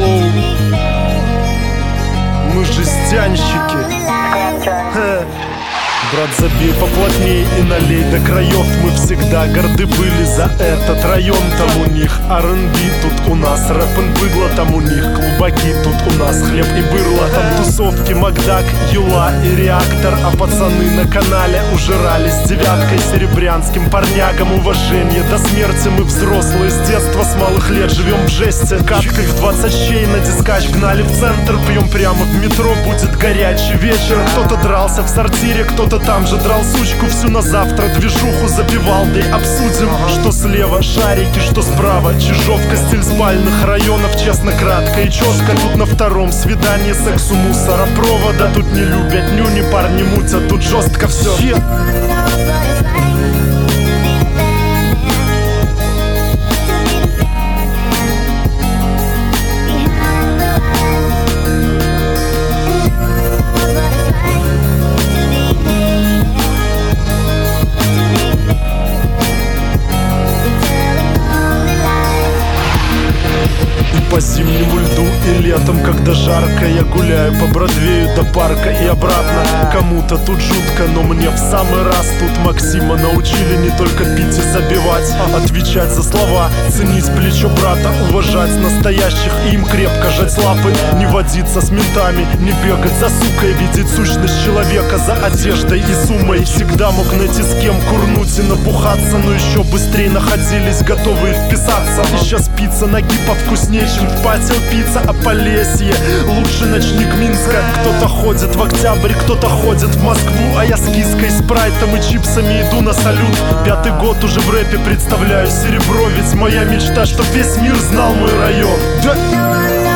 Оу, мы жестянщики. Брат, забей поплотней и налей до краев. Мы всегда горды были за этот район. Там у них R&B, тут у нас рэп и быдло. Там у них клубаки, тут у нас хлеб и бырло. Там тусовки Макдак, Юла и Реактор. А пацаны на канале ужирались девяткой. Серебрянским парнягам уважение до смерти. Мы взрослые с детства, с малых лет живем в жести. Каткой в 20 щей на дискач гнали в центр. Пьем прямо в метро, будет горячий вечер. Кто-то дрался в сортире, кто-то там же драл сучку. Всю на завтра движуху запивал, да и обсудим. Что слева шарики, что справа чижовка. Стиль спальных районов, честно, кратко и четко. Тут на втором свидании секс у мусоропровода. Тут не любят нюни, парни мутят, тут жестко все. По зимнему льду и летом, когда жарко, я гуляю по Бродвею до парка и обратно. Кому-то тут жутко, но мне в самый раз. Тут Максима научили не только пить и забивать, а отвечать за слова, ценить плечо брата, уважать настоящих и им крепко жать лапы. Не водиться с ментами, не бегать за сукой, видеть сущность человека за одеждой и суммой. Всегда мог найти с кем курнуть и набухаться, но еще быстрее находились готовые вписаться. И сейчас пицца ноги повкуснее, чем в патио пицца, а Полесье лучше ночник Минска. Кто-то ходит в Октябрь, кто-то ходит в Москву, а я с киской, спрайтом и чипсами иду на салют. 5-й год уже в рэпе представляю серебро, ведь моя мечта, чтоб весь мир знал мой район. Да.